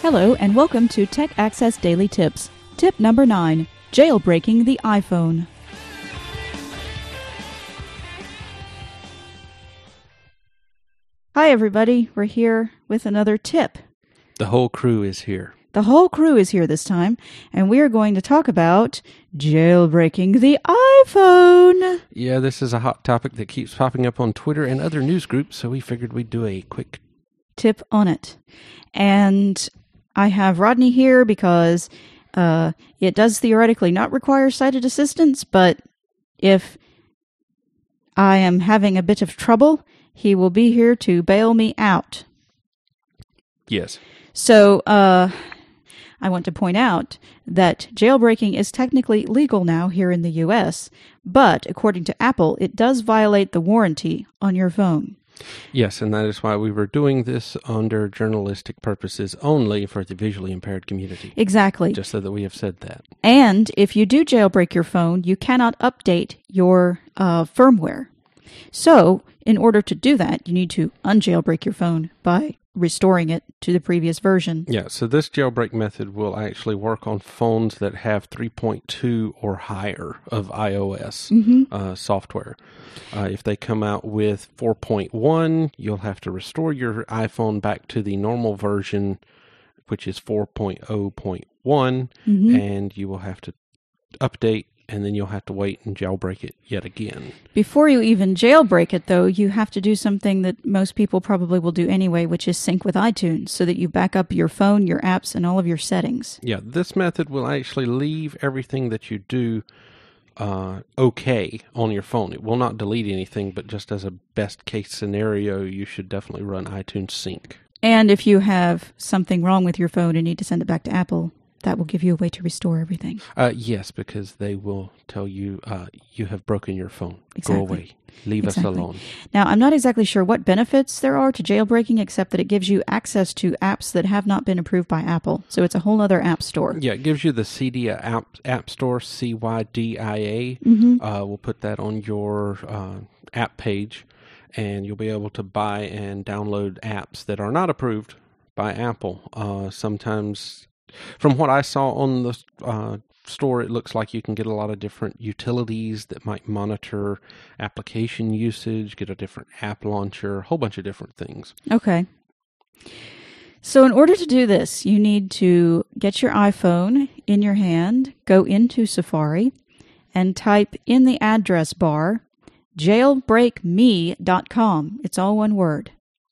Hello and welcome to Tech Access Daily Tips. Tip number 9, jailbreaking the iPhone. Hi everybody, we're here with another tip. The whole crew is here. The whole crew is here this time, and we are going to talk about jailbreaking the iPhone. Yeah, this is a hot topic that keeps popping up on Twitter and other news groups, so we figured we'd do a quick tip on it. And I have Rodney here because it does theoretically not require sighted assistance, but if I am having a bit of trouble, he will be here to bail me out. Yes. So, I want to point out that jailbreaking is technically legal now here in the U.S., but according to Apple, it does violate the warranty on your phone. Yes, and that is why we were doing this under journalistic purposes only for the visually impaired community. Exactly. Just so that we have said that. And if you do jailbreak your phone, you cannot update your firmware. So, in order to do that, you need to unjailbreak your phone by restoring it to the previous version. Yeah, so this jailbreak method will actually work on phones that have 3.2 or higher of iOS software. If they come out with 4.1, you'll have to restore your iPhone back to the normal version, which is 4.0.1, and you will have to update, and then you'll have to wait and jailbreak it yet again. Before you even jailbreak it, though, you have to do something that most people probably will do anyway, which is sync with iTunes, so that you back up your phone, your apps, and all of your settings. Yeah, this method will actually leave everything that you do okay on your phone. It will not delete anything, but just as a best case scenario, you should definitely run iTunes Sync. And if you have something wrong with your phone and need to send it back to Apple, that will give you a way to restore everything. Yes, because they will tell you you have broken your phone. Exactly. Go away. Leave us alone. Now, I'm not exactly sure what benefits there are to jailbreaking, except that it gives you access to apps that have not been approved by Apple. So it's a whole other app store. Yeah, it gives you the Cydia app store, CYDIA. We'll put that on your app page, and you'll be able to buy and download apps that are not approved by Apple. Sometimes, from what I saw on the store, it looks like you can get a lot of different utilities that might monitor application usage, get a different app launcher, a whole bunch of different things. Okay. So in order to do this, you need to get your iPhone in your hand, go into Safari, and type in the address bar jailbreakme.com. It's all one word.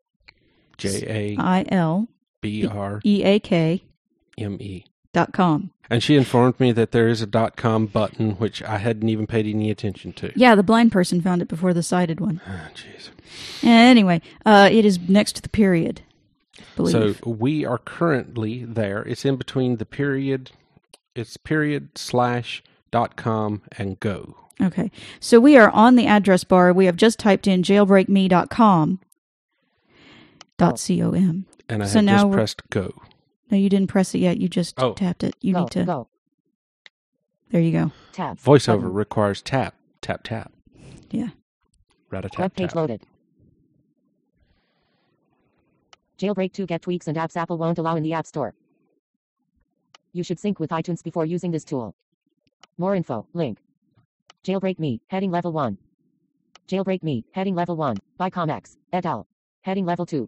JAILBREAKME.com. And she informed me that there is a .com button, which I hadn't even paid any attention to. Yeah, the blind person found it before the sighted one. Oh, jeez. Anyway, it is next to the period, I believe. So we are currently there. It's in between the period. It's period/.com and go. Okay. So we are on the address bar. We have just typed in jailbreakme.com. .com. And I have just pressed go. No, you didn't press it yet. You just tapped it. You need to go. There you go. Tab. VoiceOver requires tap. Yeah. Rat-a-tap. Web page loaded. Jailbreak to get tweaks and apps Apple won't allow in the App Store. You should sync with iTunes before using this tool. More info. Link. Jailbreak Me. Heading level 1. Jailbreak Me. Heading level 1. By Comex. Et al. Heading level 2.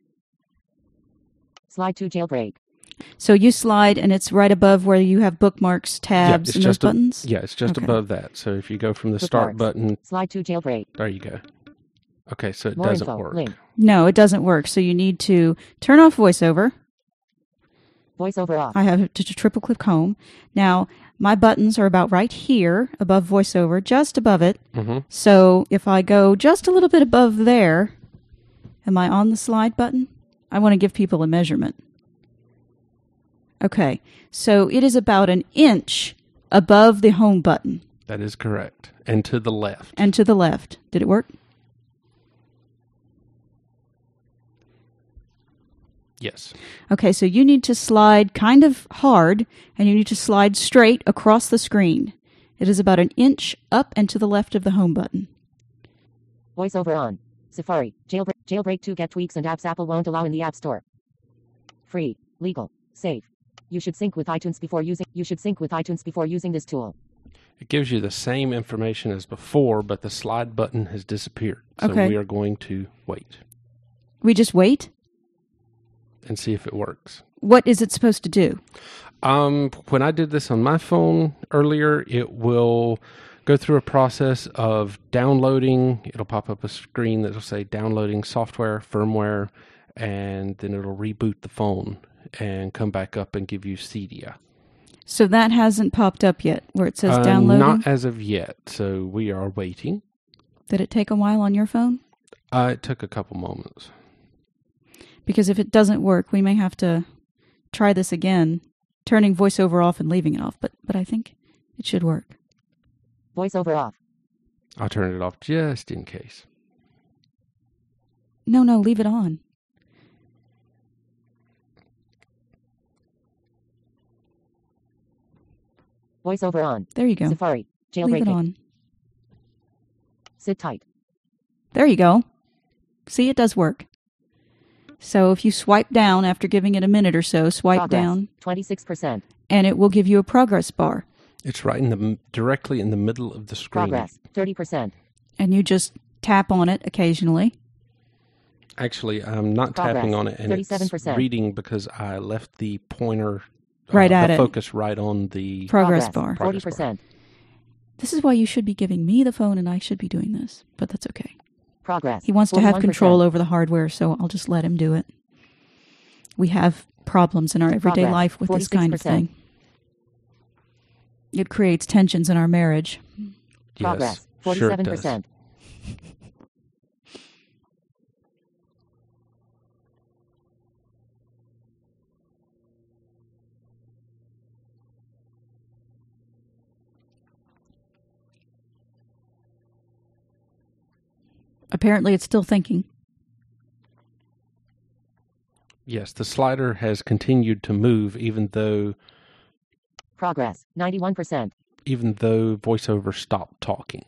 Slide to jailbreak. So you slide, and it's right above where you have bookmarks, tabs, and those buttons? It's just above that. So if you go from the start button... Slide to jailbreak. There you go. Okay, so it More doesn't info. work. Link. No, it doesn't work. So you need to turn off VoiceOver. VoiceOver off. I have to triple click home. Now, my buttons are about right here above VoiceOver, just above it. So if I go just a little bit above there, am I on the slide button? I want to give people a measurement. Okay, so it is about an inch above the home button. That is correct. And to the left. And to the left. Did it work? Yes. Okay, so you need to slide kind of hard, and you need to slide straight across the screen. It is about an inch up and to the left of the home button. VoiceOver on. Safari. Jailbreak to get tweaks and apps Apple won't allow in the App Store. Free. Legal. Save. You should sync with iTunes before using this tool. It gives you the same information as before, but the slide button has disappeared. So Okay. we are going to wait We just wait? and see if it works. What is it supposed to do? When I did this on my phone earlier, it will go through a process of downloading. It'll pop up a screen that will say downloading software, firmware, and then it'll reboot the phone and come back up and give you Cydia. So that hasn't popped up yet, where it says downloading? Not as of yet, so we are waiting. Did it take a while on your phone? It took a couple moments. Because if it doesn't work, we may have to try this again, turning VoiceOver off and leaving it off. But I think it should work. VoiceOver off. I'll turn it off just in case. No, leave it on. VoiceOver on. There you go. Safari. Leave Jailbreak it me. on. Sit tight. There you go. See, it does work. So if you swipe down after giving it a minute or so, swipe Progress. down, 26%. and it will give you a progress bar. It's right directly in the middle of the screen. Progress. 30%. And you just tap on it occasionally. Actually, I'm not Progress, tapping on it, and 37%. it's reading because I left the pointer, Right at the it. focus right on the Progress bar. Progress 40%. This is why you should be giving me the phone and I should be doing this. But that's okay. Progress. He wants to have 41%. control over the hardware, so I'll just let him do it. We have problems in our everyday Progress, life with this kind of 46%. thing. It creates tensions in our marriage. Progress. Yes, sure it does. 47%. Apparently, it's still thinking. Yes, the slider has continued to move even though Progress. 91%. VoiceOver stopped talking.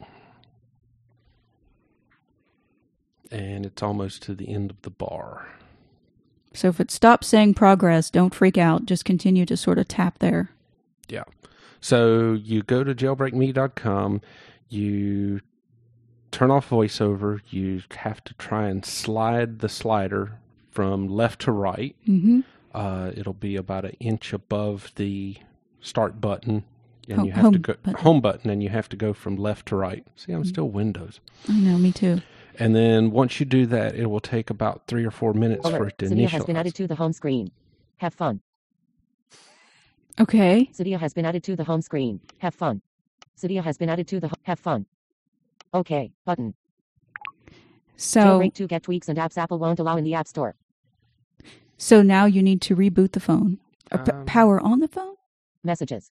And it's almost to the end of the bar. So if it stops saying progress, don't freak out. Just continue to sort of tap there. Yeah. So you go to jailbreakme.com, you turn off VoiceOver, you have to try and slide the slider from left to right. Mm-hmm. It'll be about an inch above the start button. And Home- you have home to go button. home button, and you have to go from left to right. See, I'm still Windows. I know, me too. And then once you do that, it will take about 3 or 4 minutes for Alert. it to Cydia has been added initialize. to the home screen. Have fun. Okay. Cydia has been added to the home screen. Have fun. Cydia has been added to the have fun. Okay, button. So, Jailbreak to get tweaks and apps Apple won't allow in the App Store. so now you need to reboot the phone. Or power on the phone? Messages.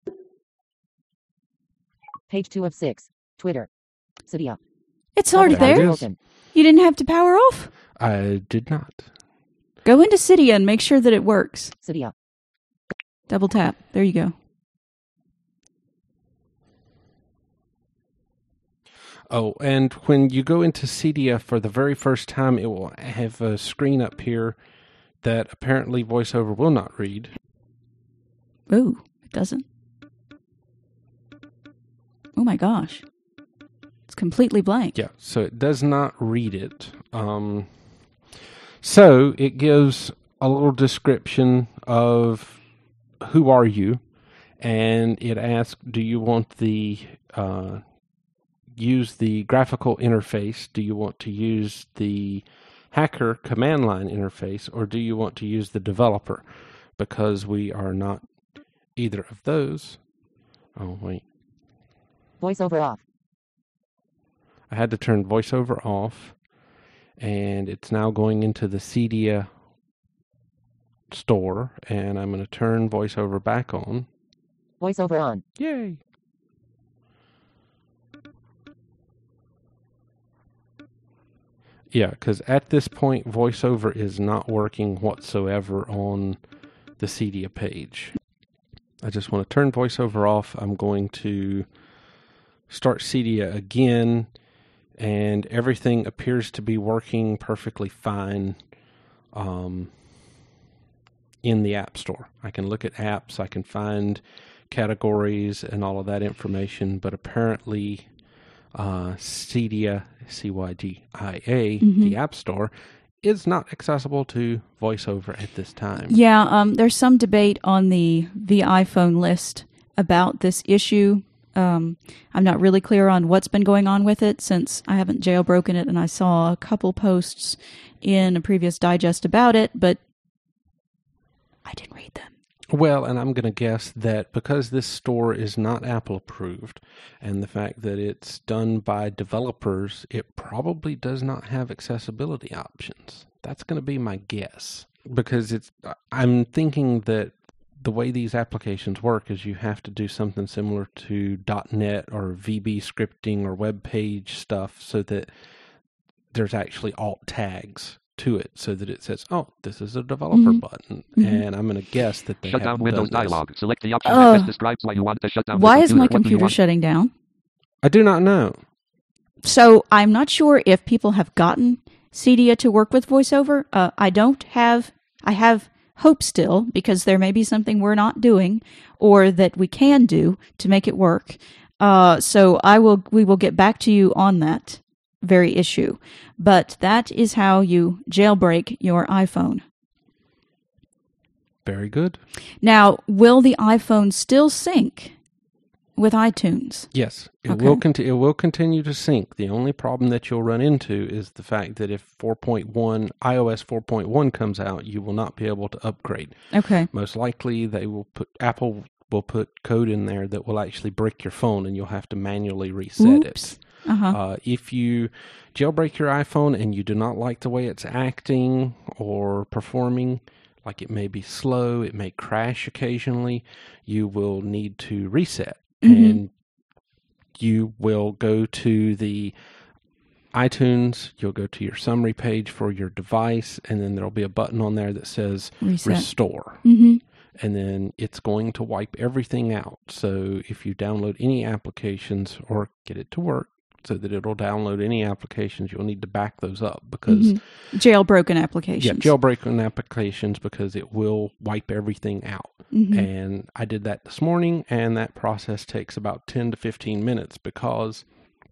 Page 2 of 6. Twitter. Cydia. It's already There it there. is. Open. You didn't have to power off. I did not. Go into Cydia and make sure that it works. Cydia. Double tap. There you go. Oh, and when you go into Cydia for the very first time, it will have a screen up here that apparently VoiceOver will not read. Ooh, it doesn't. Oh my gosh. It's completely blank. Yeah, so it does not read it. So it gives a little description of who are you, and it asks, do you want the use the graphical interface? Do you want to use the hacker command line interface, or do you want to use the developer? Because we are not either of those. Oh, wait. VoiceOver off. I had to turn VoiceOver off, and it's now going into the Cydia store, and I'm going to turn VoiceOver back on. VoiceOver on. Yay! Yeah, because at this point, VoiceOver is not working whatsoever on the Cydia page. I just want to turn VoiceOver off. I'm going to start Cydia again, and everything appears to be working perfectly fine. in the App Store. I can look at apps, I can find categories and all of that information, but apparently Cydia, CYDIA, the App Store, is not accessible to VoiceOver at this time. Yeah, there's some debate on the iPhone list about this issue. I'm not really clear on what's been going on with it since I haven't jailbroken it, and I saw a couple posts in a previous digest about it, but I didn't read them. Well, and I'm going to guess that because this store is not Apple approved, and the fact that it's done by developers, it probably does not have accessibility options. That's going to be my guess. Because I'm thinking that the way these applications work is you have to do something similar to .NET or VB scripting or web page stuff so that there's actually alt tags to it so that it says, oh, this is a developer button. And I'm going to guess that they shut down Windows dialog. Select the option that best describes why you want to shut down Why the is my computer. computer shutting down? I do not know. So I'm not sure if people have gotten Cydia to work with VoiceOver. I have hope still, because there may be something we're not doing or that we can do to make it work. So we will get back to you on that very issue. But that is how you jailbreak your iPhone. Very good. Now, will the iPhone still sync with iTunes? Yes, it Okay. will continue to sync. The only problem that you'll run into is the fact that if iOS 4.1 comes out, you will not be able to upgrade. Okay. Most likely, Apple will put code in there that will actually break your phone, and you'll have to manually reset Oops. it. Uh-huh. If you jailbreak your iPhone and you do not like the way it's acting or performing, like it may be slow, it may crash occasionally, you will need to reset. And you will go to the iTunes, you'll go to your summary page for your device, and then there'll be a button on there that says Reset. Restore. And then it's going to wipe everything out. So if you download any applications or get it to work so that it'll download any applications, you'll need to back those up because Jailbroken applications. yeah, jailbreaking applications, because it will wipe everything out. And I did that this morning, and that process takes about 10 to 15 minutes because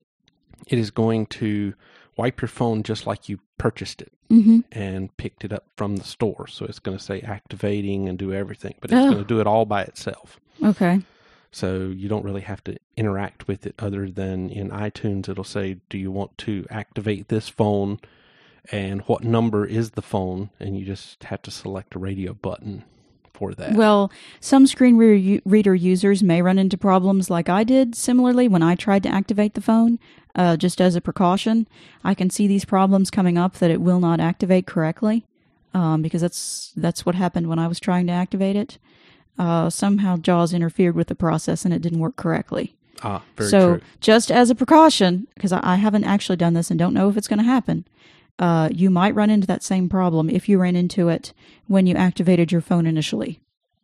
it is going to wipe your phone just like you purchased it and picked it up from the store. So it's going to say activating and do everything, but it's going to do it all by itself. Okay. So you don't really have to interact with it other than in iTunes. It'll say, do you want to activate this phone and what number is the phone? And you just have to select a radio button for that. Well, some screen reader users may run into problems like I did similarly when I tried to activate the phone. Just as a precaution, I can see these problems coming up that it will not activate correctly because that's what happened when I was trying to activate it. Somehow JAWS interfered with the process and it didn't work correctly. Very So true. just as a precaution, because I haven't actually done this and don't know if it's going to happen, you might run into that same problem if you ran into it when you activated your phone initially.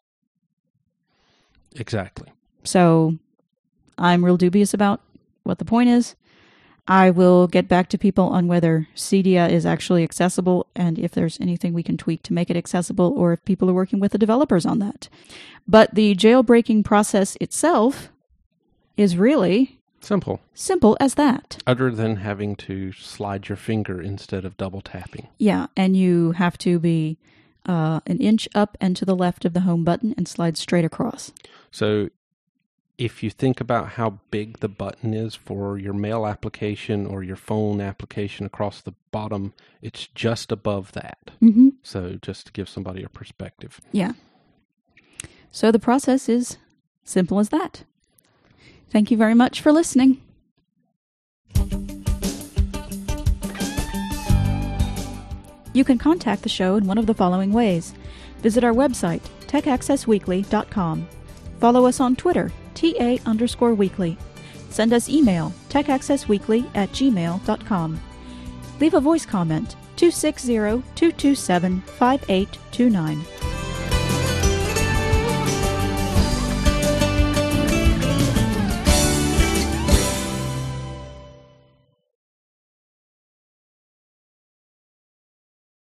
Exactly. So I'm real dubious about what the point is. I will get back to people on whether Cydia is actually accessible and if there's anything we can tweak to make it accessible or if people are working with the developers on that. But the jailbreaking process itself is really Simple. simple as that. Other than having to slide your finger instead of double tapping. Yeah, and you have to be an inch up and to the left of the home button and slide straight across. So if you think about how big the button is for your mail application or your phone application across the bottom, it's just above that. Mm-hmm. So just to give somebody a perspective. Yeah. So the process is simple as that. Thank you very much for listening. You can contact the show in one of the following ways. Visit our website, techaccessweekly.com. Follow us on Twitter, TA_weekly. Send us email, techaccessweekly@gmail.com. Leave a voice comment, 260-227-5829.